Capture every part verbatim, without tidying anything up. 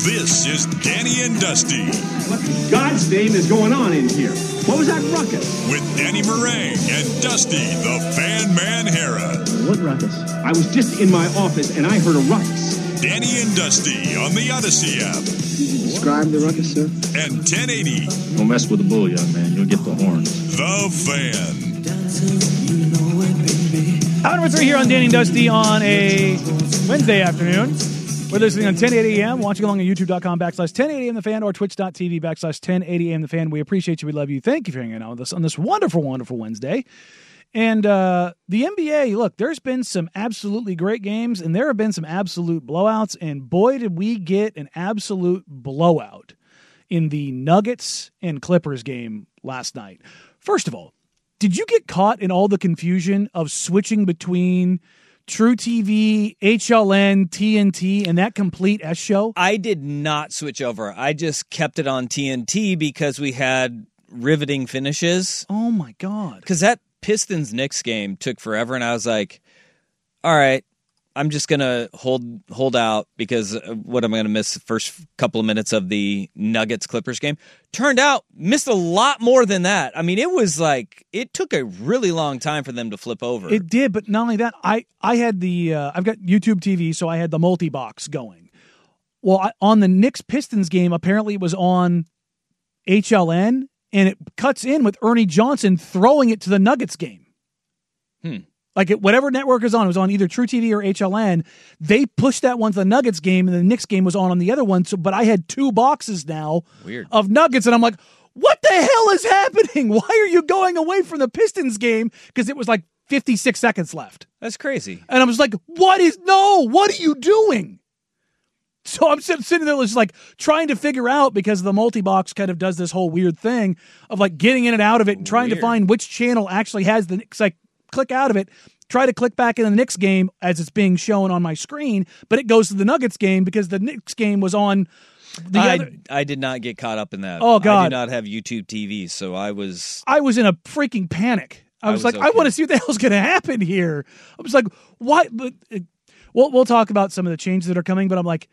This is Danny and Dusty. What in God's name is going on in here? What was that ruckus? With Danny Meringue and Dusty, the Fan Man Hera. What ruckus? I was just in my office and I heard a ruckus. Danny and Dusty on the Odyssey app. Did you describe the ruckus, sir? And ten eighty. Don't mess with the bull, young man. You'll get the horns. The Fan. Hour number three here on Danny and Dusty on a Wednesday afternoon. We're listening on ten eighty a.m., watching along at youtube.com backslash 1080 a.m. The Fan or twitch.tv backslash 1080 a.m. The Fan. We appreciate you. We love you. Thank you for hanging out with us on this wonderful, wonderful Wednesday. And uh, the N B A, look, there's been some absolutely great games, and there have been some absolute blowouts, and boy, did we get an absolute blowout in the Nuggets and Clippers game last night. First of all, did you get caught in all the confusion of switching between True T V, H L N, T N T, and that complete S show? I did not switch over. I just kept it on T N T because we had riveting finishes. Oh, my God. Because that Pistons-Knicks game took forever, and I was like, all right, I'm just going to hold hold out because what am I going to miss the first couple of minutes of the Nuggets-Clippers game? Turned out, missed a lot more than that. I mean, it was like, it took a really long time for them to flip over. It did, but not only that, I, I had the, uh, I've got YouTube T V, so I had the multi-box going. Well, I, on the Knicks-Pistons game, apparently it was on H L N, and it cuts in with Ernie Johnson throwing it to the Nuggets game. Hmm. Like it, whatever network is on, it was on either True T V or H L N. They pushed that one to the Nuggets game, and the Knicks game was on on the other one. So, but I had two boxes now Weird. of Nuggets, and I'm like, what the hell is happening? Why are you going away from the Pistons game? Because it was like fifty-six seconds left. That's crazy. And I was like, what is, no, what are you doing? So I'm sitting there just like trying to figure out, because the multi-box kind of does this whole weird thing of like getting in and out of it and trying Weird. to find which channel actually has the Knicks. Like click out of it, try to click back into the Knicks game as it's being shown on my screen, but it goes to the Nuggets game because the Knicks game was on the I, other. I did not get caught up in that. Oh, God. I do not have YouTube T V, so I was... I was in a freaking panic. I, I was, was like, I okay. want to see what the hell's going to happen here. I was like, why? But uh, we'll we'll talk about some of the changes that are coming. But I'm like,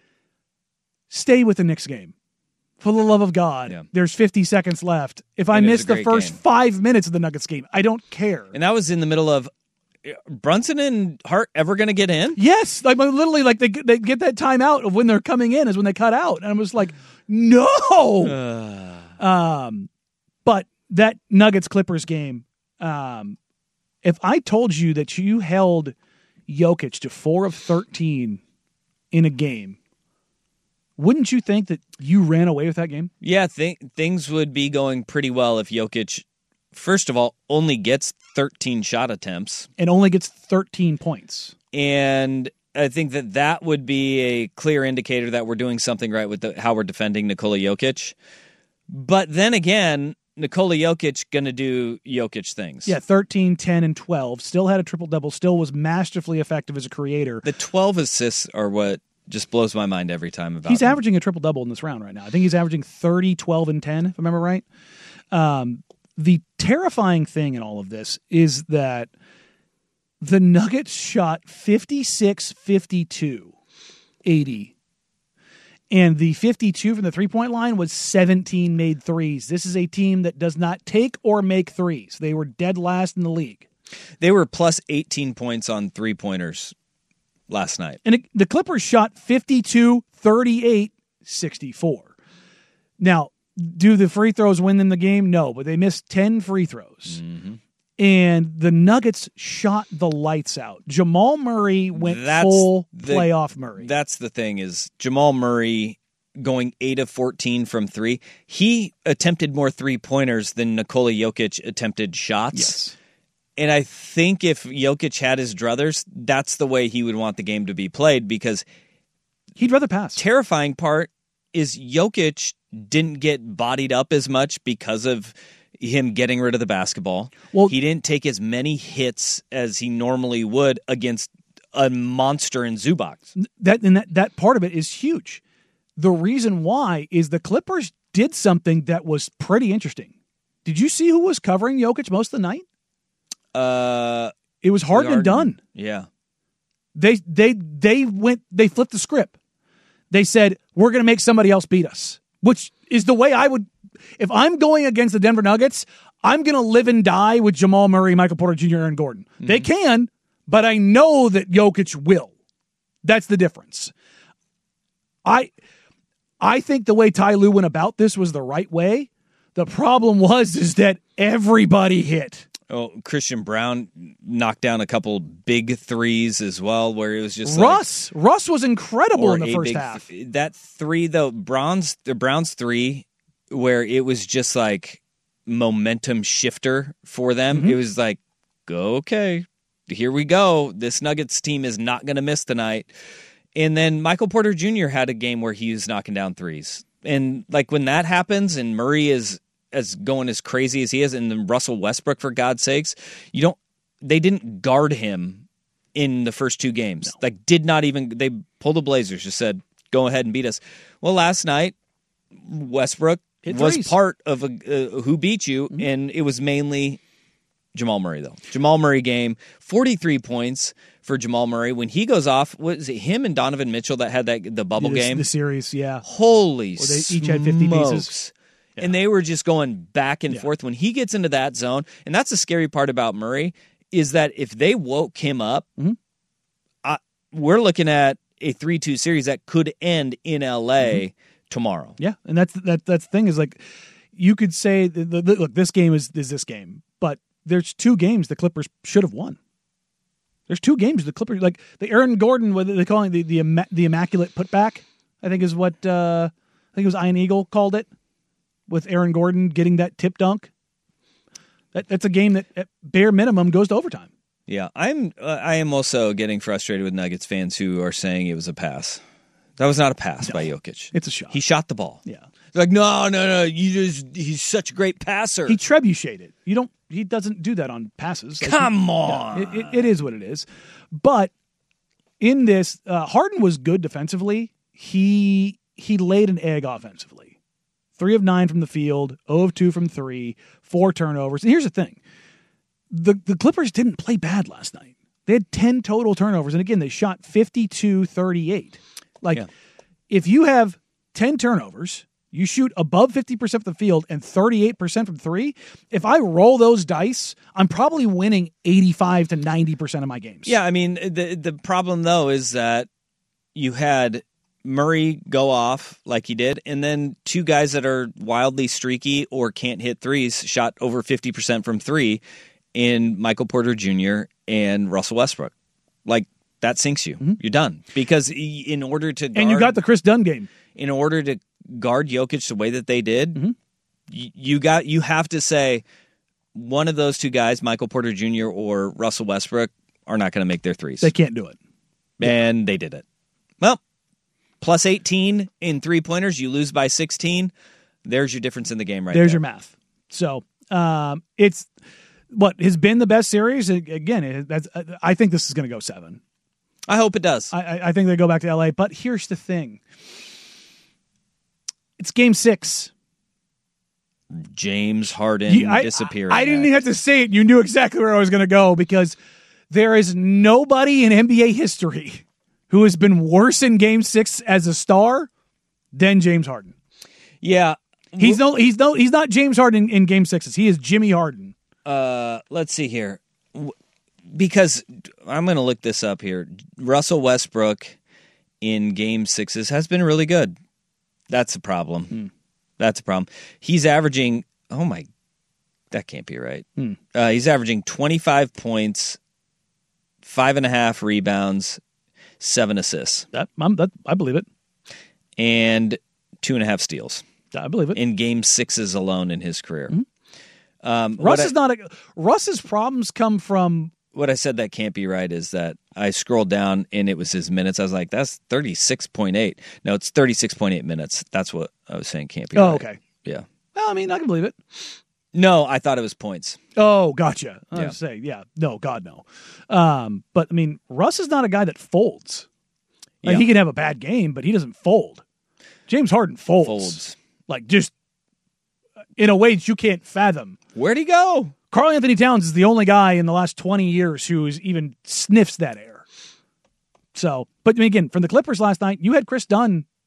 stay with the Knicks game. For the love of God, Yeah. there's fifty seconds left. If I And it was miss a the great first game. five minutes of the Nuggets game, I don't care. And that was in the middle of... Brunson and Hart ever going to get in? Yes, like literally, like they they get that timeout of when they're coming in is when they cut out, and I was like, no. um, but that Nuggets Clippers game, um, if I told you that you held Jokic to four of thirteen in a game, wouldn't you think that you ran away with that game? Yeah, th- things would be going pretty well if Jokic, first of all, only gets thirteen shot attempts. And only gets thirteen points. And I think that that would be a clear indicator that we're doing something right with the, how we're defending Nikola Jokic. But then again, Nikola Jokic going to do Jokic things. Yeah, thirteen, ten, and twelve. Still had a triple-double. Still was masterfully effective as a creator. The twelve assists are what just blows my mind every time about He's him. averaging a triple-double in this round right now. I think he's averaging thirty, twelve, and ten, if I remember right. Um, the terrifying thing in all of this is that the Nuggets shot fifty-six, fifty-two, eighty. And the fifty-two from the three-point line was seventeen made threes. This is a team that does not take or make threes. They were dead last in the league. They were plus eighteen points on three-pointers last night. And it, the Clippers shot fifty-two, thirty-eight, sixty-four. Now, do the free throws win them the game? No, but they missed ten free throws. Mm-hmm. And the Nuggets shot the lights out. Jamal Murray went That's full the- playoff Murray. That's the thing is Jamal Murray going eight of fourteen from three. He attempted more three-pointers than Nikola Jokic attempted shots. Yes. And I think if Jokic had his druthers, that's the way he would want the game to be played because He'd rather pass. terrifying part is Jokic didn't get bodied up as much because of him getting rid of the basketball. Well- he didn't take as many hits as he normally would against a monster in Zubac. That and that, that part of it is huge. The reason why is the Clippers did something that was pretty interesting. Did you see who was covering Jokic most of the night? Uh, It was Harden and Harden. Dunn. Yeah. They they they went they flipped the script. They said, we're going to make somebody else beat us, which is the way I would, if I'm going against the Denver Nuggets, I'm going to live and die with Jamal Murray, Michael Porter Junior, Aaron Gordon. Mm-hmm. They can, but I know that Jokic will. That's the difference. I I think the way Ty Lue went about this was the right way. The problem was is that everybody hit. Oh, Christian Brown knocked down a couple big threes as well, where it was just Russ. Like, Russ was incredible in the first big, half. That three, though, Brown's, the Browns three, where it was just like momentum shifter for them. Mm-hmm. It was like, go, okay, here we go. This Nuggets team is not going to miss tonight. And then Michael Porter Junior had a game where he was knocking down threes. And like when that happens and Murray is as going as crazy as he is, and then Russell Westbrook, for God's sakes, you don't, they didn't guard him in the first two games. No. Like did not even, they pulled the Blazers, just said, go ahead and beat us. Well, last night, Westbrook Hit was threes. part of a, uh, who beat you, mm-hmm. and it was mainly Jamal Murray, though. Jamal Murray game, forty-three points for Jamal Murray. When he goes off, was it him and Donovan Mitchell that had that the bubble the, game? The series, yeah. Holy Well, they each had fifty pieces. Yeah. And they were just going back and yeah. forth. When he gets into that zone, and that's the scary part about Murray, is that if they woke him up, mm-hmm. I, we're looking at a three two series that could end in L A mm-hmm. tomorrow. Yeah, and that's that. That's the thing is like you could say, the, the, look, this game is is this game, but there's two games the Clippers should have won. There's two games the Clippers, like the Aaron Gordon, what they call it, the the the immaculate putback, I think is what uh, I think it was Ian Eagle called it, with Aaron Gordon getting that tip dunk. That that's a game that at bare minimum goes to overtime. Yeah, I'm uh, I am also getting frustrated with Nuggets fans who are saying it was a pass. That was not a pass no, by Jokic. It's a shot. He shot the ball. Yeah. They're like, no, no, no. You just he's such a great passer. He trebucheted. You don't. He doesn't do that on passes. Like, Come he, on. Yeah, it, it, it is what it is. But in this, uh, Harden was good defensively. He he laid an egg offensively. Three of nine from the field, zero of two from three, four turnovers. And here's the thing: the the Clippers didn't play bad last night. They had ten total turnovers, and again, they shot fifty-two thirty-eight. Like, yeah. if you have ten turnovers, you shoot above fifty percent from the field and thirty-eight percent from three. If I roll those dice, I'm probably winning eighty-five to ninety percent of my games. Yeah, I mean, the the problem, though, is that you had Murray go off like he did, and then two guys that are wildly streaky or can't hit threes shot over fifty percent from three in Michael Porter Junior and Russell Westbrook. Like, that sinks you. Mm-hmm. You're done. Because in order to guard... And you got the Chris Dunn game. In order to guard Jokic the way that they did, mm-hmm. you, you got you have to say one of those two guys, Michael Porter Junior or Russell Westbrook, are not going to make their threes. They can't do it. And yeah. they did it. Well, plus eighteen in three-pointers, you lose by sixteen. There's your difference in the game right There's there. your math. So um, it's what has been the best series. Again, it, that's, I think this is going to go seven. I hope it does. I, I think they go back to L A. But here's the thing. It's game six. James Harden you, I, disappearing. I, I didn't even have to say it. You knew exactly where I was going to go because there is nobody in N B A history who has been worse in game six as a star than James Harden. Yeah. He's no, he's no, he's not James Harden in, in game sixes. He is Jimmy Harden. Uh, let's see here. Because I'm going to look this up here. Russell Westbrook in game sixes has been really good. That's a problem. Hmm. That's a problem. He's averaging, oh my, that can't be right. Hmm. Uh, he's averaging twenty-five points, five and a half rebounds, seven assists. That, I'm, that I believe it. And two and a half steals. I believe it. In game sixes alone in his career. Mm-hmm. Um, Russ I, is not a, Russ's problems come from. What I said that can't be right is that I scrolled down and it was his minutes. I was like, that's thirty-six point eight. No, it's thirty-six point eight minutes. That's what I was saying can't be oh, right. okay. Yeah. Well, I mean, I can believe it. No, I thought it was points. Oh, gotcha. I yeah. was saying, yeah. No, God, no. Um, but, I mean, Russ is not a guy that folds. Like, yeah. He can have a bad game, but he doesn't fold. James Harden folds. Folds. Like, just in a way that you can't fathom. Where'd he go? Karl Anthony Towns is the only guy in the last twenty years who is even sniffs that air. So, but I mean, again, from the Clippers last night, you had Chris Dunn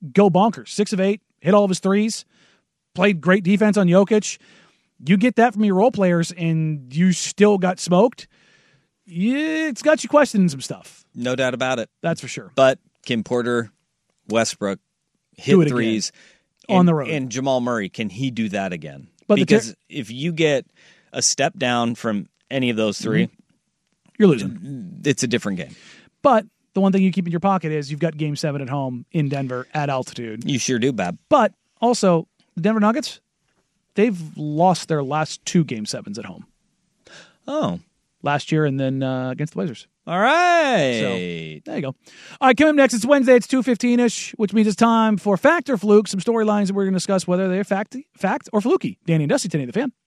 go bonkers. Six of eight, hit all of his threes, played great defense on Jokic. You get that from your role players, and you still got smoked. Yeah, it's got you questioning some stuff. No doubt about it. That's for sure. But Kim Porter, Westbrook, hit Do it threes. Again. On and, the road. And Jamal Murray, can he do that again? But because ter- if you get a step down from any of those three, mm-hmm. you're losing. It's a different game. But the one thing you keep in your pocket is you've got game seven at home in Denver at altitude. You sure do, Bab. But also, the Denver Nuggets, they've lost their last two game sevens at home. Oh. Last year and then uh, against the Blazers. All right. So, there you go. All right, coming up next, it's Wednesday. It's two fifteen-ish, which means it's time for Fact or Fluke, some storylines that we're going to discuss whether they're fact, fact or fluky. Danny and Dusty, Danny the Fan.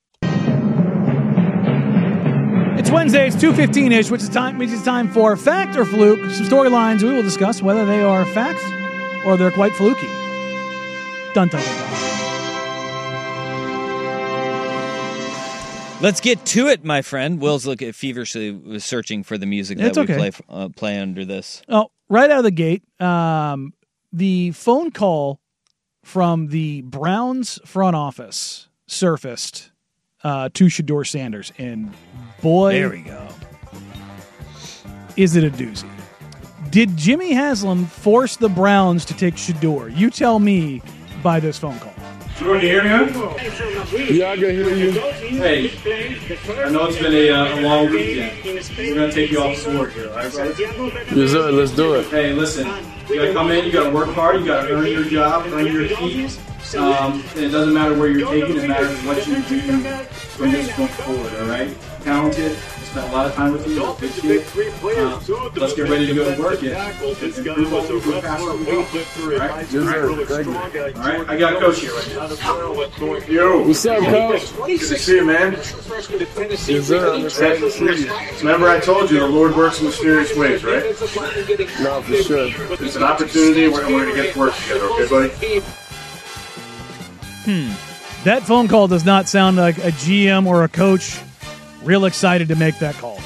It's Wednesday. It's two fifteen-ish, which is time, means it's time for Fact or Fluke, some storylines we will discuss whether they are fact or they're quite fluky. Dun, dun, dun, dun. Let's get to it, my friend. Will's look at feverishly was searching for the music that It's we okay. play uh, play under this. Oh, right out of the gate, um, the phone call from the Browns front office surfaced uh, to Shedeur Sanders, and boy, There we go. is it a doozy. Did Jimmy Haslam force the Browns to take Shedeur? You tell me by this phone call. Jordan, you hear me, man? Yeah, I can hear you. Hey, I know it's been a, uh, a long weekend. We're going to take you off some work here, all right, brother? Yes, sir. Let's do it. Hey, listen, you got to come in, you got to work hard, you got to earn your job, earn your keep. Um, and it doesn't matter where you're taking, it matters what you do from this point forward, all right? Talented, spent a lot of time with you, a big kid. Uh, let's get ready to go to work, yeah. Improve what we do faster we go. All right? Yes, sir. Thank you. All right, I got a coach here right now. Yo, What's up, coach? good to see you, man. Yes, sir. I'm excited to see you. Remember I told you the Lord works in mysterious ways, right? No, for sure. It's an opportunity, we're, we're going to get to work together, okay, buddy? That phone call does not sound like a G M or a coach real excited to make that call.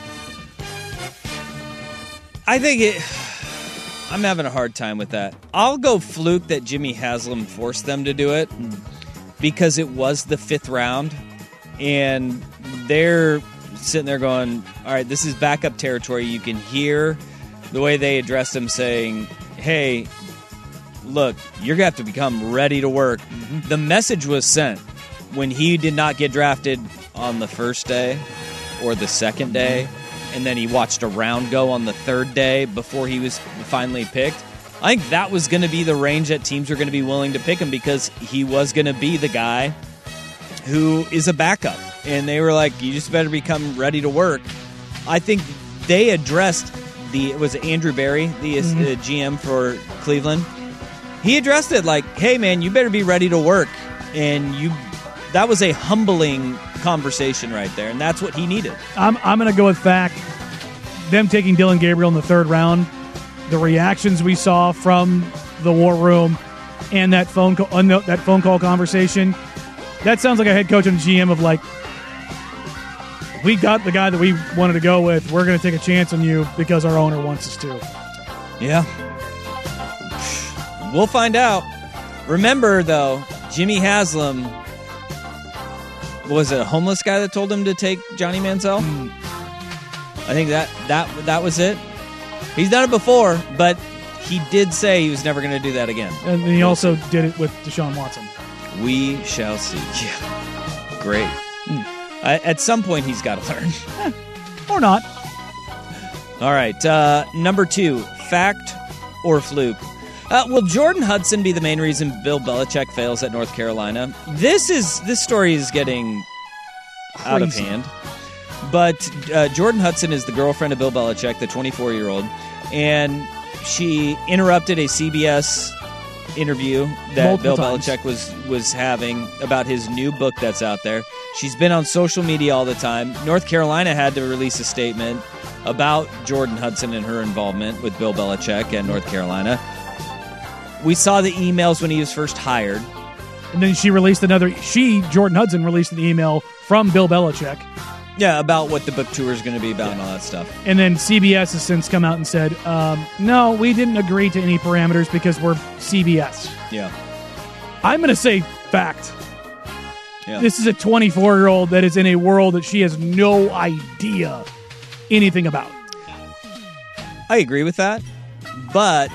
I think it. I'm having a hard time with that. I'll go fluke that Jimmy Haslam forced them to do it because it was the fifth round, and they're sitting there going, "All right, this is backup territory." You can hear the way they addressed him, saying, "Hey, look, you're gonna have to become ready to work." Mm-hmm. The message was sent when he did not get drafted on the first day or the second day, and then he watched a round go on the third day before he was finally picked. I think that was going to be the range that teams are going to be willing to pick him because he was going to be the guy who is a backup. And they were like, you just better become ready to work. I think they addressed the, it was Andrew Berry, the mm-hmm. uh, G M for Cleveland. He addressed it like, hey, man, you better be ready to work. And you, that was a humbling conversation right there, and that's what he needed. I'm I'm going to go with fact. Them taking Dylan Gabriel in the third round, the reactions we saw from the war room, and that phone call, uh, that phone call conversation, that sounds like a head coach and G M of like, we got the guy that we wanted to go with. We're going to take a chance on you because our owner wants us to. Yeah, we'll find out. Remember, though, Jimmy Haslam. Was it a homeless guy that told him to take Johnny Manziel? Mm. I think that, that that was it. He's done it before, but he did say he was never going to do that again. And he also did it with Deshaun Watson. We shall see. Yeah. Great. Mm. Uh, at some point, he's got to learn. Eh, or not. All right. Uh, number two, fact or fluke? Uh, will Jordan Hudson be the main reason Bill Belichick fails at North Carolina? This is this story is getting Crazy. out of hand. But uh, Jordan Hudson is the girlfriend of Bill Belichick, the twenty-four-year-old, and she interrupted a C B S interview that Multiple Bill times. Belichick was was having about his new book that's out there. She's been on social media all the time. North Carolina had to release a statement about Jordan Hudson and her involvement with Bill Belichick and North Carolina. We saw the emails when he was first hired. And then she released another, she, Jordan Hudson, released an email from Bill Belichick Yeah, about what the book tour is going to be about and all that stuff. And then C B S has since come out and said, um, no, we didn't agree to any parameters because we're C B S. Yeah. I'm going to say fact. Yeah. This is a twenty-four-year-old that is in a world that she has no idea anything about. I agree with that, but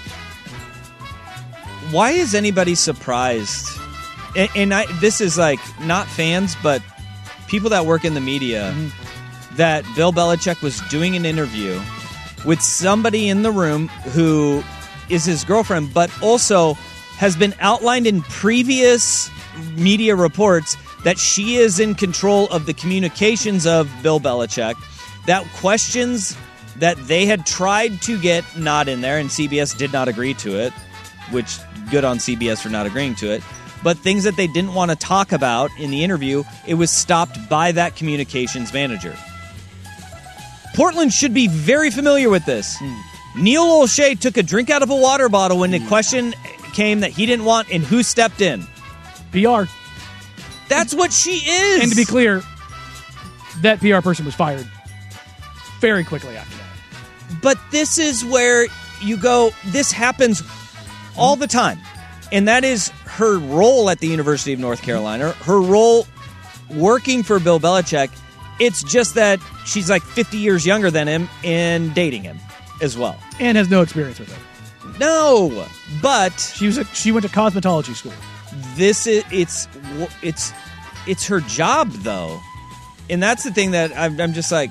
why is anybody surprised? And, and I, this is like not fans, but people that work in the media, mm-hmm. that Bill Belichick was doing an interview with somebody in the room who is his girlfriend, but also has been outlined in previous media reports that she is in control of the communications of Bill Belichick, that questions that they had tried to get not in there, and C B S did not agree to it, which good on C B S for not agreeing to it, but things that they didn't want to talk about in the interview, it was stopped by that communications manager. Portland should be very familiar with this. Mm. Neil O'Shea took a drink out of a water bottle when the mm. question came that he didn't want, and who stepped in? P R. That's what she is. And to be clear, that P R person was fired very quickly after that. But this is where you go, this happens all the time. And that is her role at the University of North Carolina, her role working for Bill Belichick. It's just that she's like fifty years younger than him and dating him as well. And has no experience with him. No, but she was a, she went to cosmetology school. This is it's it's it's her job though, and that's the thing that I'm, I'm just like.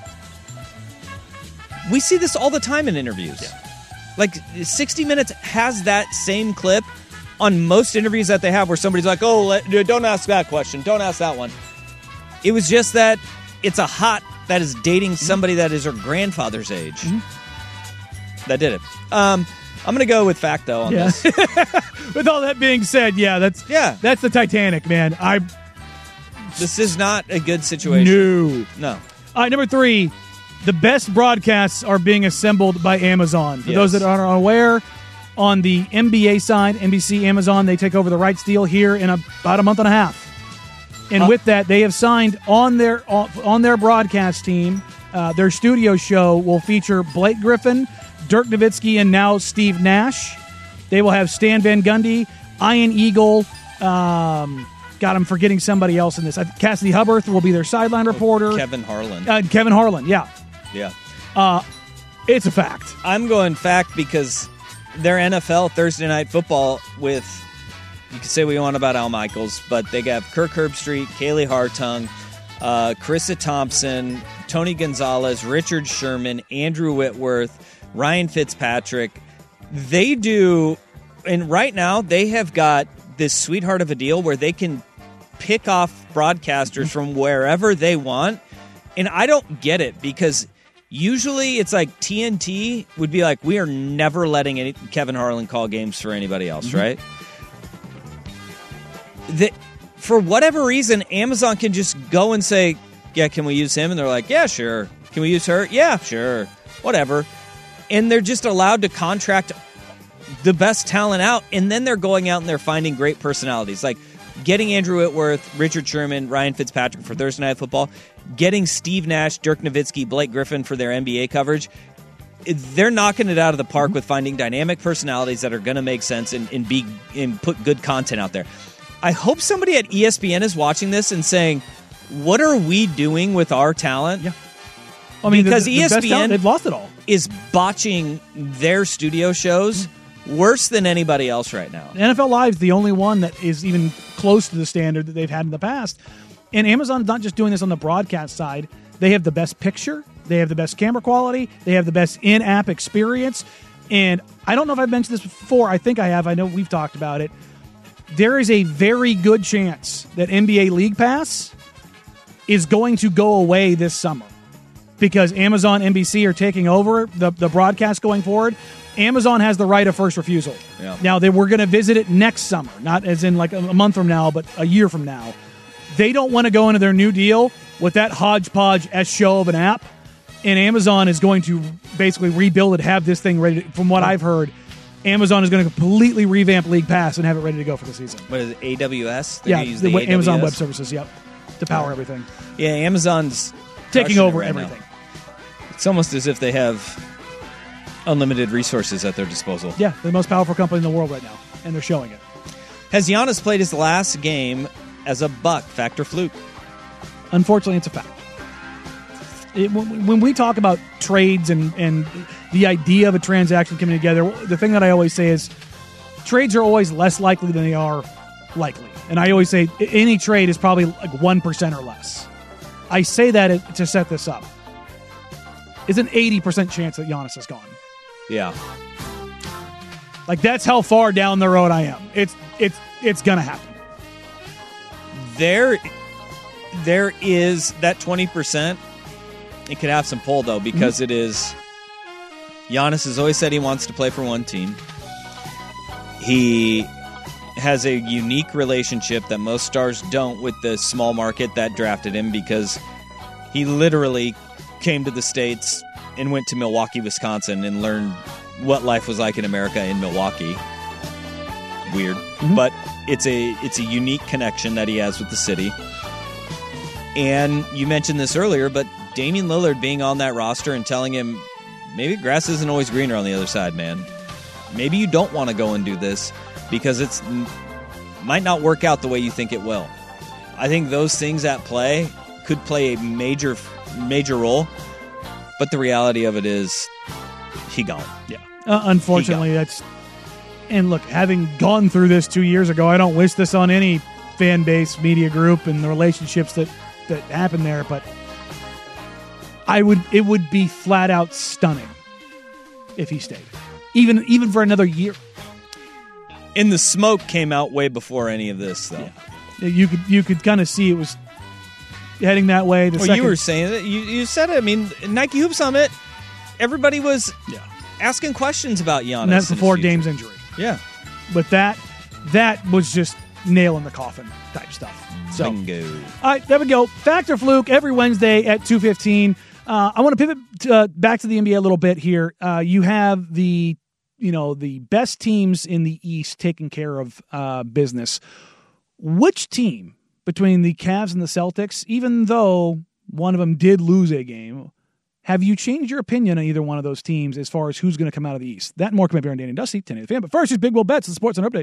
We see this all the time in interviews. Yeah. Like sixty minutes has that same clip on most interviews that they have, where somebody's like, "Oh, let, don't ask that question, don't ask that one." It was just that it's a hot that is dating somebody that is her grandfather's age. Mm-hmm. That did it. Um, I'm going to go with fact, though, on yeah. this. With all that being said, yeah, that's yeah. that's the Titanic, man. I. This is not a good situation. No. No. All right, number three, the best broadcasts are being assembled by Amazon. For yes. those that are unaware, on the N B A side, N B C, Amazon, they take over the rights deal here in about a month and a half. And uh, with that, they have signed on their on their broadcast team, uh, their studio show will feature Blake Griffin, Dirk Nowitzki, and now Steve Nash. They will have Stan Van Gundy, Ian Eagle. Um, God, I'm forgetting somebody else in this. Cassidy Hubbarth will be their sideline reporter. Kevin Harlan. Uh, Kevin Harlan, yeah. Yeah. Uh, it's a fact. I'm going fact because their N F L Thursday Night Football with, you can say what you want about Al Michaels, but they have Kirk Herbstreit, Kaylee Hartung, uh, Carissa Thompson, Tony Gonzalez, Richard Sherman, Andrew Whitworth, Ryan Fitzpatrick. They do, and right now they have got this sweetheart of a deal where they can pick off broadcasters from wherever they want. And I don't get it because usually it's like T N T would be like, we are never letting any Kevin Harlan call games for anybody else, mm-hmm. right? The, for whatever reason, Amazon can just go and say, yeah, can we use him? And they're like, yeah, sure. Can we use her? Yeah, sure. Whatever. And they're just allowed to contract the best talent out, and then they're going out and they're finding great personalities. Like getting Andrew Whitworth, Richard Sherman, Ryan Fitzpatrick for Thursday Night Football, getting Steve Nash, Dirk Nowitzki, Blake Griffin for their N B A coverage. They're knocking it out of the park with finding dynamic personalities that are going to make sense and, and be and put good content out there. I hope somebody at E S P N is watching this and saying, what are we doing with our talent? Yeah. I mean, because the, the E S P N talent, they've lost it all. Is botching their studio shows worse than anybody else right now. N F L Live's the only one that is even close to the standard that they've had in the past. And Amazon's not just doing this on the broadcast side. They have the best picture. They have the best camera quality. They have the best in-app experience. And I don't know if I've mentioned this before. I think I have. I know we've talked about it. There is a very good chance that N B A League Pass is going to go away this summer because Amazon, N B C are taking over the, the broadcast going forward. Amazon has the right of first refusal. Yeah. Now, they we're going to visit it next summer, not as in like a, a month from now, but a year from now. They don't want to go into their new deal with that hodgepodge S show of an app, and Amazon is going to basically rebuild it, have this thing ready. To, from what I've heard, Amazon is going to completely revamp League Pass and have it ready to go for the season. What is it, A W S? They're yeah, use the, the Amazon A W S? Web Services, yep, to power everything. Yeah, Amazon's taking crushing it over right now. everything. It's almost as if they have unlimited resources at their disposal. Yeah, they're the most powerful company in the world right now, and they're showing it. Has Giannis played his last game as a Buck? Fact or fluke? Unfortunately, it's a fact. It, when when we talk about trades and, and the idea of a transaction coming together, the thing that I always say is trades are always less likely than they are likely. And I always say any trade is probably like one percent or less. I say that to set this up. It's an eighty percent chance that Giannis is gone. Yeah. Like, that's how far down the road I am. It's it's it's going to happen. There, there is that twenty percent. It could have some pull, though, because mm-hmm. it is... Giannis has always said he wants to play for one team. He has a unique relationship that most stars don't with the small market that drafted him, because he literally came to the States and went to Milwaukee, Wisconsin, and learned what life was like in America in Milwaukee. Weird. Mm-hmm. But it's a it's a unique connection that he has with the city. And you mentioned this earlier, but Damian Lillard being on that roster and telling him, maybe grass isn't always greener on the other side, man. Maybe you don't want to go and do this because it's might not work out the way you think it will. I think those things at play could play a major, major role. But the reality of it is, he gone. Yeah. Uh, unfortunately, that's... And look, having gone through this two years ago, I don't wish this on any fan base, media group, and the relationships that, that happen there, but I would it would be flat out stunning if he stayed. Even even for another year. And the smoke came out way before any of this, though. Yeah. You could you could kind of see it was heading that way. The well, second, you were saying it. You, you said it. I mean, Nike Hoop Summit, everybody was yeah. asking questions about Giannis. And that's before Dame's injury. Yeah. But that that was just nail in the coffin type stuff. So, bingo. All right, there we go. Fact or fluke every Wednesday at two fifteen. Uh, I want to pivot to, uh, back to the N B A a little bit here. Uh, you have the, you know, the best teams in the East taking care of uh, business. Which team between the Cavs and the Celtics, even though one of them did lose a game, have you changed your opinion on either one of those teams as far as who's going to come out of the East? That and more coming up here on Danny and Dusty, ten eighty The Fan. But first, here's Big Will Betts, the Sports Center Update.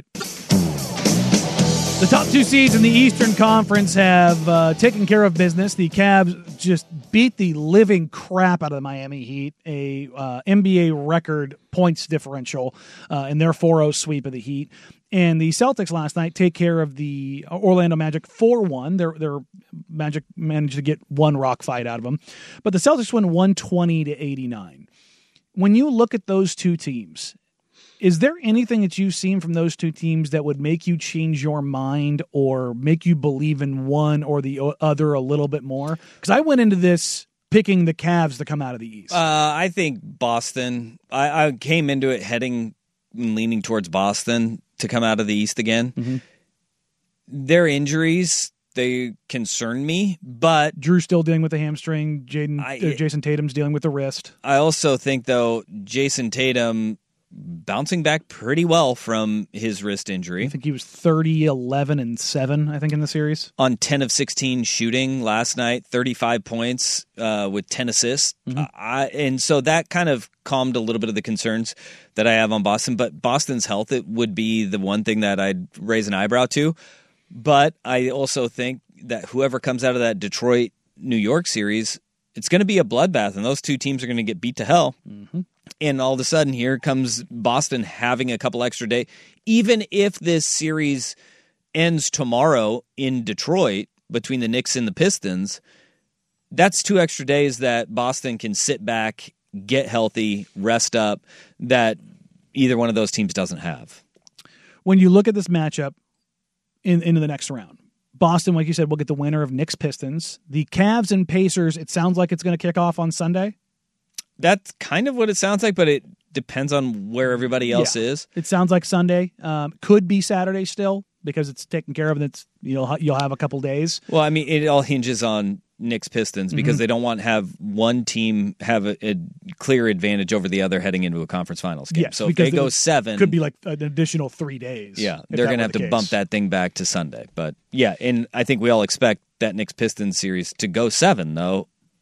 The top two seeds in the Eastern Conference have uh, taken care of business. The Cavs just beat the living crap out of the Miami Heat, a uh, N B A record points differential uh, in their four oh sweep of the Heat. And the Celtics last night take care of the Orlando Magic four one. Their their Magic managed to get one rock fight out of them. But the Celtics win one twenty to eighty-nine. When you look at those two teams, is there anything that you've seen from those two teams that would make you change your mind or make you believe in one or the other a little bit more? Because I went into this picking the Cavs to come out of the East. Uh, I think Boston. I, I came into it heading and leaning towards Boston to come out of the East again. Mm-hmm. Their injuries, they concern me, but Drew's still dealing with the hamstring. Jaden, I, uh, Jason Tatum's dealing with the wrist. I also think, though, Jason Tatum bouncing back pretty well from his wrist injury. I think he was thirty, eleven, and seven, I think, in the series. On ten of sixteen shooting last night, thirty-five points uh, with ten assists. Mm-hmm. I, and so that kind of calmed a little bit of the concerns that I have on Boston. But Boston's health, it would be the one thing that I'd raise an eyebrow to. But I also think that whoever comes out of that Detroit-New York series, it's going to be a bloodbath, and those two teams are going to get beat to hell. Mm-hmm. And all of a sudden, here comes Boston having a couple extra days. Even if this series ends tomorrow in Detroit between the Knicks and the Pistons, that's two extra days that Boston can sit back, get healthy, rest up, that either one of those teams doesn't have. When you look at this matchup in, into the next round, Boston, like you said, will get the winner of Knicks-Pistons. The Cavs and Pacers, it sounds like it's going to kick off on Sunday. That's kind of what it sounds like, but it depends on where everybody else yeah. is. It sounds like Sunday. Um, could be Saturday still because it's taken care of and it's you'll you'll have a couple days. Well, I mean, it all hinges on Knicks Pistons because mm-hmm. they don't want to have one team have a, a clear advantage over the other heading into a conference finals game. Yes, so if they go seven, could be like an additional three days. Yeah, they're going to have to case. bump that thing back to Sunday. But yeah, and I think we all expect that Knicks Pistons series to go seven though.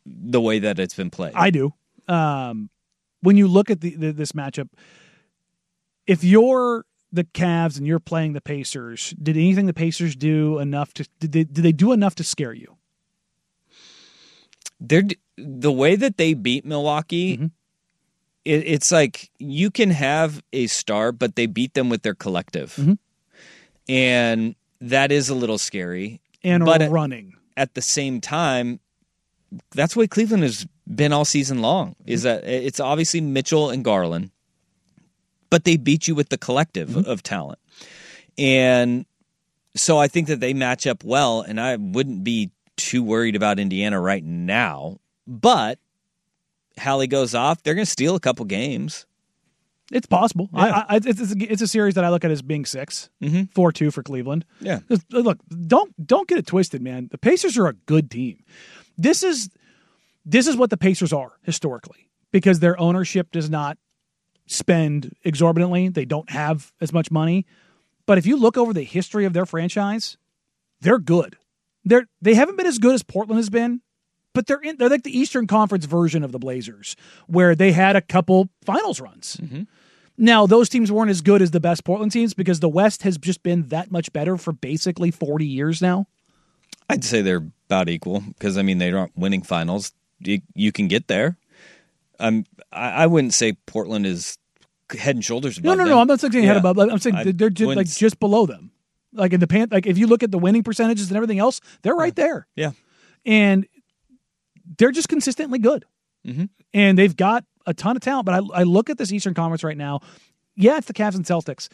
the way that it's been played. I do. Um, when you look at the, the, this matchup, if you're the Cavs and you're playing the Pacers, did anything the Pacers do enough to did they, did they do enough to scare you? They're the way that they beat Milwaukee. Mm-hmm. It, it's like you can have a star, but they beat them with their collective, Mm-hmm. and that is a little scary. And but at, running at the same time, that's what Cleveland has been all season long. Mm-hmm. Is that it's obviously Mitchell and Garland, but they beat you with the collective mm-hmm. of talent, and so I think that they match up well. And I wouldn't be too worried about Indiana right now, but Hallie goes off, they're going to steal a couple games. It's possible. Yeah. I, I, it's, it's, a, it's a series that I look at as being six, mm-hmm. four two for Cleveland. Yeah. Look, don't don't get it twisted, man. The Pacers are a good team. This is this is what the Pacers are historically because their ownership does not spend exorbitantly. They don't have as much money. But if you look over the history of their franchise, they're good. They're they haven't been as good as Portland has been, but they're in, they're like the Eastern Conference version of the Blazers, where they had a couple finals runs. Mm-hmm. Now, those teams weren't as good as the best Portland teams because the West has just been that much better for basically forty years now. I'd say they're about equal because, I mean, they aren't winning finals. You, you can get there. Um, I, I wouldn't say Portland is head and shoulders above No, no, them. no. I'm not saying yeah. head above. I'm saying I they're just, like just below them. Like in the pan, like if you look at the winning percentages and everything else, they're right there. Yeah, and they're just consistently good. Mm-hmm. And they've got a ton of talent. But I, I look at this Eastern Conference right now. Yeah, it's the Cavs and Celtics.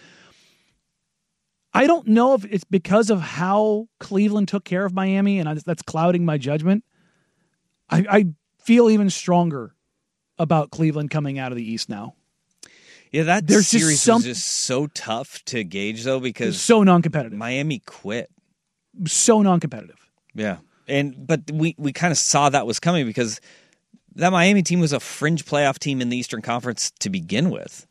I don't know if it's because of how Cleveland took care of Miami, and I, that's clouding my judgment. I, I feel even stronger about Cleveland coming out of the East now. Yeah, that There's series just some, was just so tough to gauge, though, because so non-competitive. Miami quit. So non-competitive. Yeah, and but we, we kind of saw that was coming because that Miami team was a fringe playoff team in the Eastern Conference to begin with.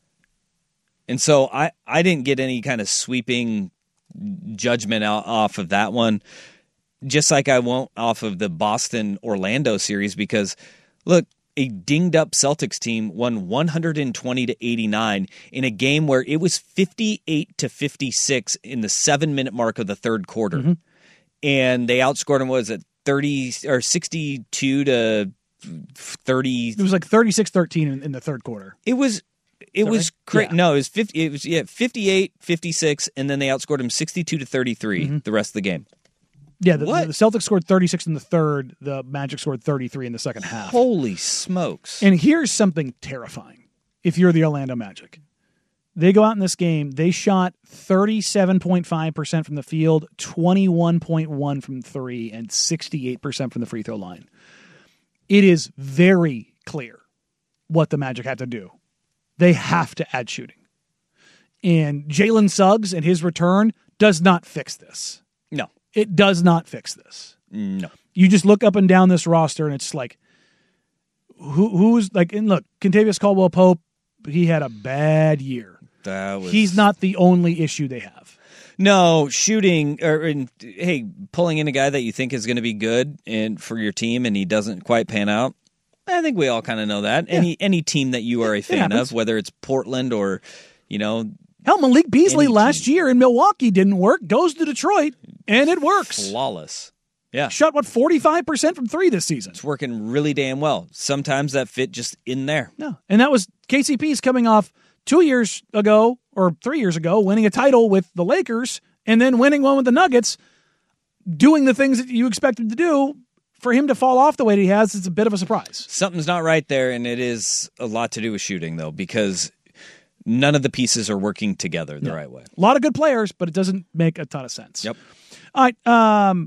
And so I, I didn't get any kind of sweeping judgment out, off of that one, just like I won't off of the Boston-Orlando series because, look, a dinged-up Celtics team won one twenty to eighty-nine in a game where it was fifty-eight to fifty-six in the seven-minute mark of the third quarter. Mm-hmm. And they outscored them, what was it, thirty or sixty-two to thirty? It was like thirty-six thirteen in, in the third quarter. It was it was right? crazy. Yeah. No, it was fifty. It was yeah, fifty-eight fifty-six, and then they outscored them sixty-two to thirty-three Mm-hmm. the rest of the game. Yeah, the, What? the Celtics scored thirty-six in the third. The Magic scored thirty-three in the second half. Holy smokes! And here's something terrifying. If you're the Orlando Magic, they go out in this game. They shot thirty-seven point five percent from the field, twenty-one point one from three, and sixty-eight percent from the free throw line. It is very clear what the Magic had to do. They have to add shooting. And Jalen Suggs and his return does not fix this. No, It does not fix this. no. You just look up and down this roster, and it's like, who who's like, and look, Kentavious Caldwell-Pope, he had a bad year. That was He's not the only issue they have. no shooting or and, hey, pulling in a guy that you think is going to be good and for your team, and he doesn't quite pan out. I think we all kind of know that. Yeah. Any any team that you are a fan happens. of, whether it's Portland or you know. Hell, Malik Beasley Any last team. year in Milwaukee didn't work, goes to Detroit, and it works. Flawless. Yeah. Shot, what, forty-five percent from three this season. It's working really damn well. Sometimes that fit just in there. No. And that was K C P's coming off two years ago or three years ago, winning a title with the Lakers and then winning one with the Nuggets, doing the things that you expect him to do. For him to fall off the way that he has, it's a bit of a surprise. Something's not right there, and it is a lot to do with shooting, though, because none of the pieces are working together the No. right way. A lot of good players, but it doesn't make a ton of sense. Yep. All right. Um,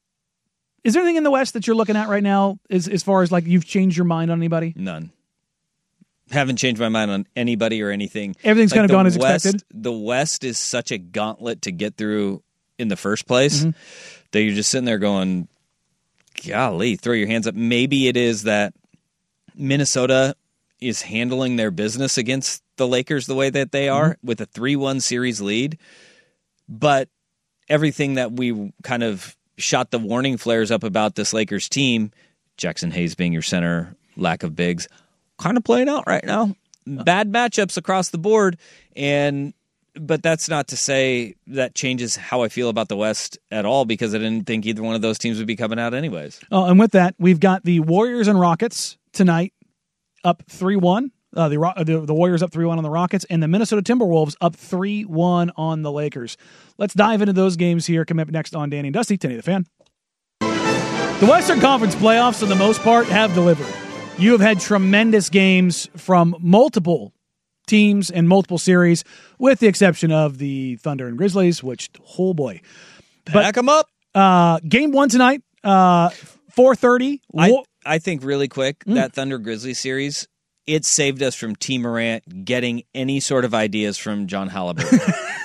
is there anything in the West that you're looking at right now as, as far as like you've changed your mind on anybody? None. Haven't changed my mind on anybody or anything. Everything's Like, kind of the gone as West, expected? The West is such a gauntlet to get through in the first place Mm-hmm. that you're just sitting there going, golly, throw your hands up. Maybe it is that Minnesota is handling their business against the Lakers the way that they are Mm-hmm. with a three one series lead. But everything that we kind of shot the warning flares up about this Lakers team Jackson Hayes being your center, lack of bigs, kind of playing out right now. Bad matchups across the board, and but that's not to say that changes how I feel about the West at all, because I didn't think either one of those teams would be coming out anyways. Oh, and with that, we've got the Warriors and Rockets tonight, up three one. Uh, the, the the Warriors up three one on the Rockets, and the Minnesota Timberwolves up three one on the Lakers. Let's dive into those games here. Coming up next on Danny and Dusty, ten eighty The Fan. The Western Conference playoffs, for the most part, have delivered. You have had tremendous games from multiple teams and multiple series, with the exception of the Thunder and Grizzlies, which, oh boy. Back them up. Uh, game one tonight, uh, four thirty. I, I think really quick, Mm. that Thunder Grizzlies series, it saved us from T. Morant getting any sort of ideas from John Halliburton.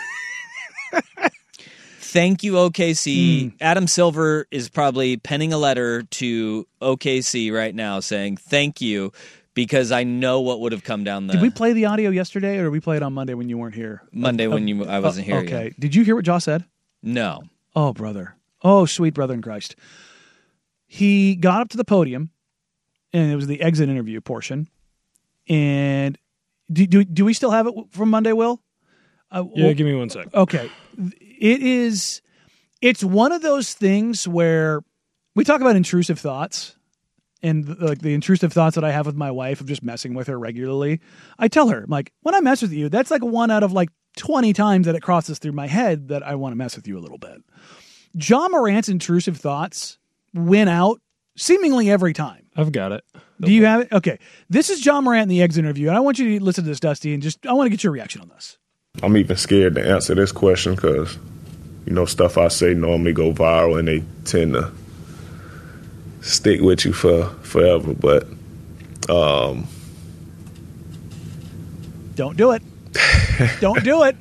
Thank you, O K C. Mm. Adam Silver is probably penning a letter to O K C right now saying thank you, because I know what would have come down the... Did we play the audio yesterday, or did we play it on Monday when you weren't here? Monday uh, when you I wasn't uh, here Okay. yet. Did you hear what Josh said? No. Oh, brother. Oh, sweet brother in Christ. He got up to the podium, and it was the exit interview portion. And do do, do we still have it from Monday, Will? Uh, yeah, well, give me one sec. Okay. It is, it's one of those things where we talk about intrusive thoughts, and like the intrusive thoughts that I have with my wife of just messing with her regularly. I tell her, I'm like, when I mess with you, that's like one out of like twenty times that it crosses through my head that I want to mess with you a little bit. John Morant's intrusive thoughts win out seemingly every time. I've got it. Do you have it? Okay. This is John Morant in the exit interview, and I want you to listen to this, Dusty, and just, I want to get your reaction on this. I'm even scared to answer this question because, you know, stuff I say normally go viral and they tend to stick with you for forever. But um, don't do it. Don't do it.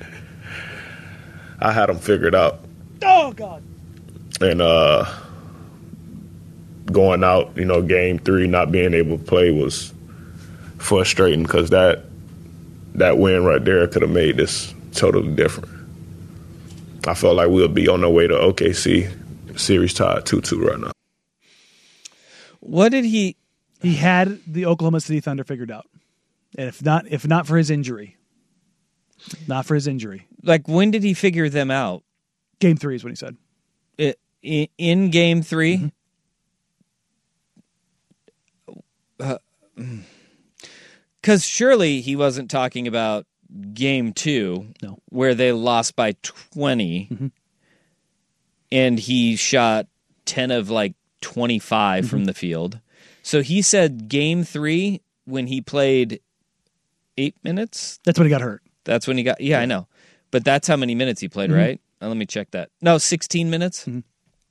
I had them figured out. Oh, God. And uh, going out, you know, game three, not being able to play was frustrating because that that win right there could have made this totally different. I felt like we'll be on our way to O K C, series tied two two right now. What did he... He had the Oklahoma City Thunder figured out. And if not, if not for his injury, not for his injury. Like, when did he figure them out? Game three is what he said. It, in, in game three? Mm-hmm. Uh, Because surely he wasn't talking about game two, no, where they lost by twenty, mm-hmm. and he shot ten of like twenty-five mm-hmm. from the field. So he said game three when he played eight minutes. That's when he got hurt. That's when he got. Yeah, yeah. I know, but that's how many minutes he played, mm-hmm. right? Now, let me check that. No, sixteen minutes. Mm-hmm.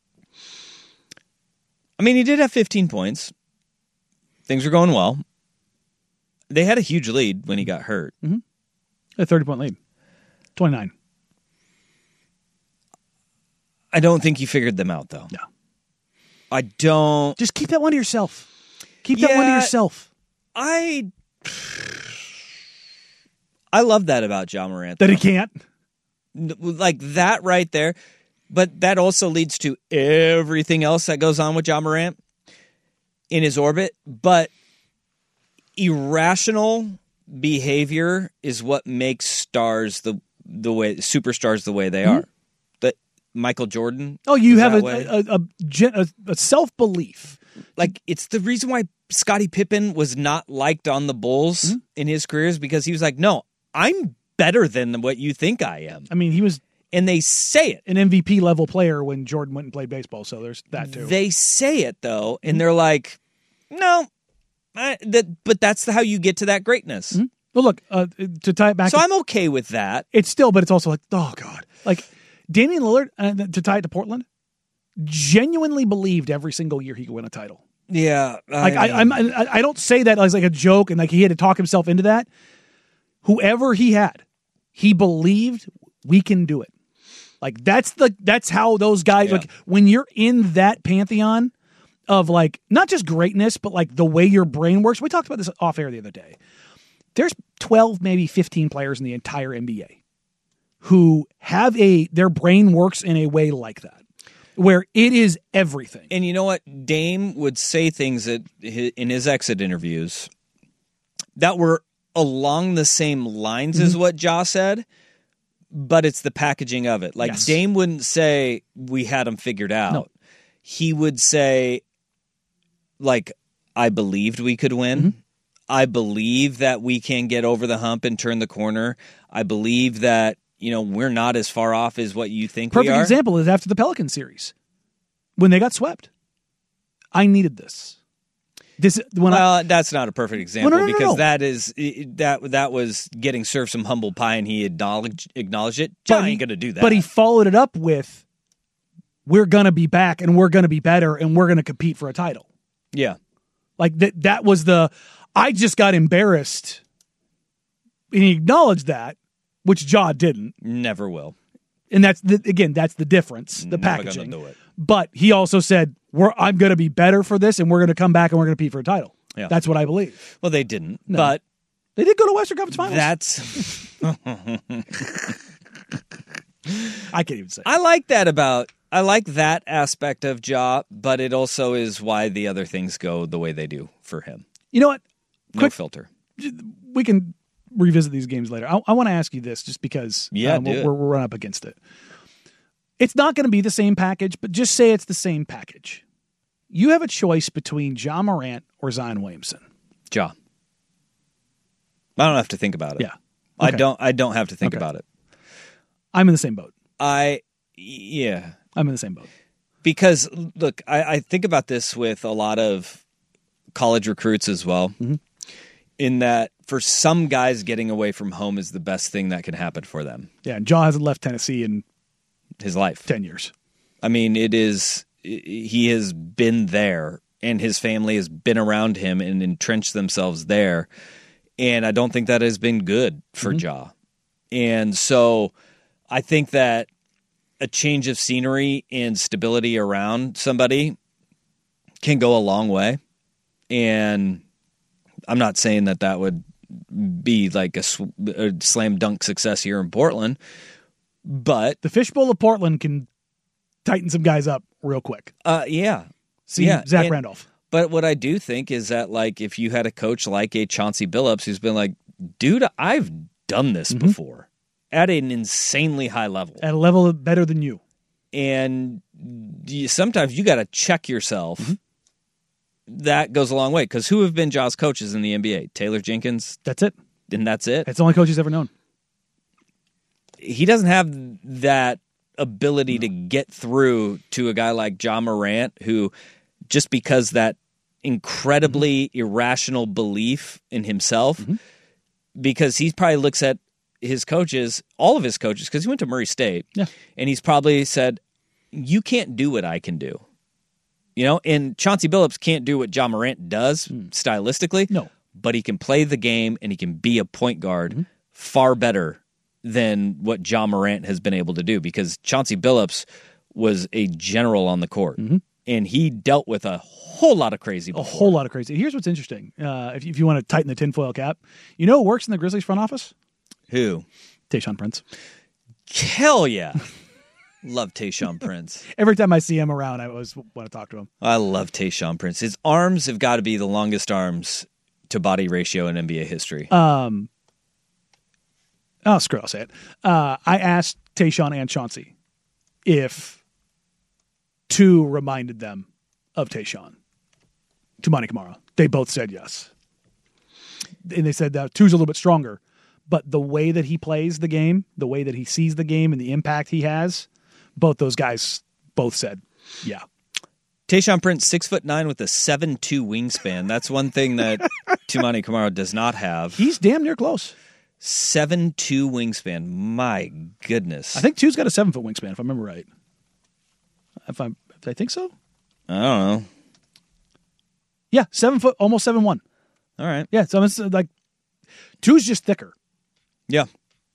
I mean, he did have fifteen points. Things were going well. They had a huge lead when he got hurt. Mm-hmm. A thirty-point lead. twenty-nine. I don't think you figured them out, though. No. I don't. Just keep that one to yourself. Keep yeah, that one to yourself. I I love that about John Morant. That though. he can't? Like that right there. But that also leads to everything else that goes on with John Morant in his orbit. But irrational behavior is what makes stars the the way superstars the way they mm-hmm. are. That Michael Jordan. Oh, you have a a, a, a, a self belief. Like it's the reason why Scottie Pippen was not liked on the Bulls mm-hmm. in his careers, because he was like, "No, I'm better than what you think I am." I mean, he was, and they say it, an M V P level player when Jordan went and played baseball. So there's that too. They say it though, and mm-hmm. they're like, "No." I, that, but that's the, how you get to that greatness. Mm-hmm. Well, look, uh, to tie it back. So I'm okay with that. It's still, but it's also like, oh, God. Like, Damian Lillard, uh, to tie it to Portland, genuinely believed every single year he could win a title. Yeah. I like, I, I'm, I, I don't say that as like a joke and like he had to talk himself into that. Whoever he had, he believed we can do it. Like, that's the that's how those guys, yeah. like, when you're in that pantheon of like not just greatness, but like the way your brain works. We talked about this off air the other day. There's twelve, maybe fifteen players in the entire N B A who have a their brain works in a way like that. where it is everything. And you know what? Dame would say things that in his exit interviews that were along the same lines mm-hmm. as what Ja said, but it's the packaging of it. Like yes. Dame wouldn't say we had him figured out. No. He would say, like, I believed we could win. Mm-hmm. I believe that we can get over the hump and turn the corner. I believe that, you know, we're not as far off as what you think Perfect we are. Perfect example is after the Pelican series when they got swept. I needed this. This when well, I, that's not a perfect example well, no, no, no, because no. that is that that was getting served some humble pie and he acknowledged acknowledged it. John ain't going to do that. But he followed it up with, "We're going to be back and we're going to be better and we're going to compete for a title." Yeah, like that. That was the. I just got embarrassed, and he acknowledged that, which Ja didn't. Never will. And that's the, again, that's the difference. The Never packaging. Gonna do it. But he also said, "We're I'm going to be better for this, and we're going to come back and we're going to compete for a title." Yeah. That's what I believe. Well, they didn't, no. but they did go to Western Conference Finals. That's. I can't even say. I like that about. I like that aspect of Ja, but it also is why the other things go the way they do for him. You know what? Quick, no filter. We can revisit these games later. I, I want to ask you this, just because yeah, um, we're, we're run up against it. It's not going to be the same package, but just say it's the same package. You have a choice between Ja Morant or Zion Williamson. Ja. I don't have to think about it. Yeah, okay. I don't. I don't have to think okay. about it. I'm in the same boat. I yeah. I'm in the same boat. Because look, I, I think about this with a lot of college recruits as well. Mm-hmm. In that, for some guys, getting away from home is the best thing that can happen for them. Yeah, and Ja hasn't left Tennessee in his life. Ten years. I mean, it is. He has been there, and his family has been around him and entrenched themselves there. And I don't think that has been good for mm-hmm. Ja. And so, I think that a change of scenery and stability around somebody can go a long way. And I'm not saying that that would be like a, sw- a slam dunk success here in Portland, but the Fishbowl of Portland can tighten some guys up real quick. Uh, yeah. See yeah. Zach and, Randolph. But what I do think is that, like, if you had a coach like a Chauncey Billups who's been like, dude, I've done this mm-hmm. before at an insanely high level. At a level better than you. And you, sometimes you got to check yourself. Mm-hmm. That goes a long way, because who have been Ja's coaches in the N B A? Taylor Jenkins? That's it. And that's it? That's the only coach he's ever known. He doesn't have that ability no. to get through to a guy like Ja Morant, who, just because that incredibly mm-hmm. irrational belief in himself, mm-hmm. because he probably looks at his coaches, all of his coaches, because he went to Murray State, yeah. and he's probably said, you can't do what I can do. You know, and Chauncey Billups can't do what Ja Morant does mm. stylistically, no. but he can play the game and he can be a point guard mm-hmm. far better than what Ja Morant has been able to do, because Chauncey Billups was a general on the court, mm-hmm. and he dealt with a whole lot of crazy before. A whole lot of crazy. Here's what's interesting. Uh, if, if you want to tighten the tinfoil cap, you know who works in the Grizzlies front office? Who? Tayshaun Prince. Hell yeah. Love Tayshaun Prince. Every time I see him around, I always want to talk to him. I love Tayshaun Prince. His arms have got to be the longest arms to body ratio in N B A history. Um. Oh, screw it, I'll say it. Uh, I asked Tayshaun and Chauncey if two reminded them of Tayshaun. Toumani Camara. They both said yes. And they said that two's a little bit stronger. But the way that he plays the game, the way that he sees the game and the impact he has, both those guys both said, yeah. Tayshaun Prince, six foot nine with a seven two wingspan. That's one thing that Toumani Camara does not have. He's damn near close. seven two wingspan. My goodness. I think two's got a seven foot wingspan, if I remember right. If I, if I think so? I don't know. Yeah, seven foot, almost seven one. All right. Yeah, so it's like two's just thicker. Yeah.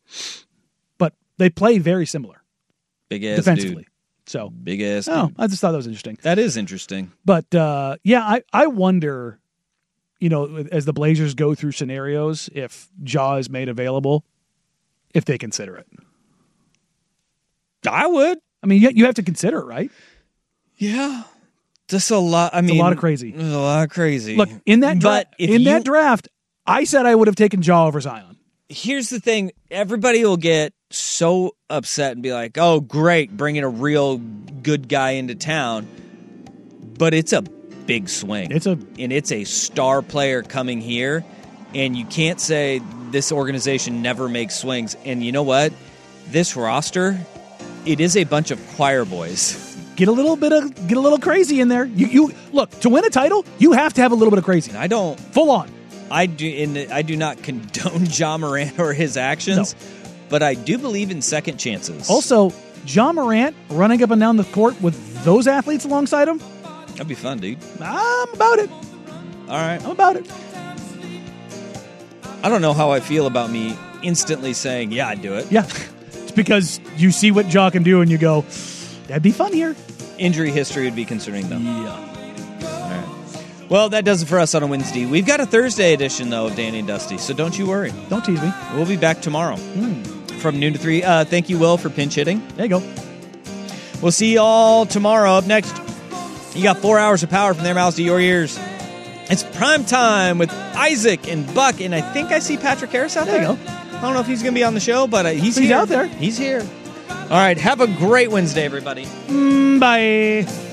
But they play very similar. Big ass defensively. Dude. So big ass. Oh, dude. I just thought that was interesting. That is interesting. But uh, yeah, I, I wonder, you know, as the Blazers go through scenarios, if Ja is made available, if they consider it. I would. I mean, you, you have to consider it, right? Yeah. Just a lot. I mean, it's a lot of crazy. There's a lot of crazy. Look, in that, dra- in you, that draft, I said I would have taken Ja over Zion. Here's the thing. Everybody will get so upset and be like, oh, great, bringing a real good guy into town. But it's a big swing. It's a And it's a star player coming here. And you can't say this organization never makes swings. And you know what? This roster, it is a bunch of choir boys. Get a little bit of get a little crazy in there. You you look, to win a title, you have to have a little bit of crazy. I don't full on. I do in I do not condone Ja Morant or his actions, no. But I do believe in second chances. Also, Ja Morant running up and down the court with those athletes alongside him. That'd be fun, dude. I'm about it. All right. I'm about it. I don't know how I feel about me instantly saying, yeah, I'd do it. Yeah. It's because you see what Ja can do and you go, that'd be fun here. Injury history would be concerning, though. Yeah. All right. Well, that does it for us on a Wednesday. We've got a Thursday edition, though, of Danny and Dusty, so don't you worry. Don't tease me. We'll be back tomorrow mm. from noon to three. Uh, thank you, Will, for pinch hitting. There you go. We'll see you all tomorrow. Up next, you got four hours of power from their mouths to your ears. It's prime time with Isaac and Buck, and I think I see Patrick Harris out there. There you go. I don't know if he's going to be on the show, but uh, he's, he's here. out there. He's here. All right, have a great Wednesday, everybody. Mm, bye.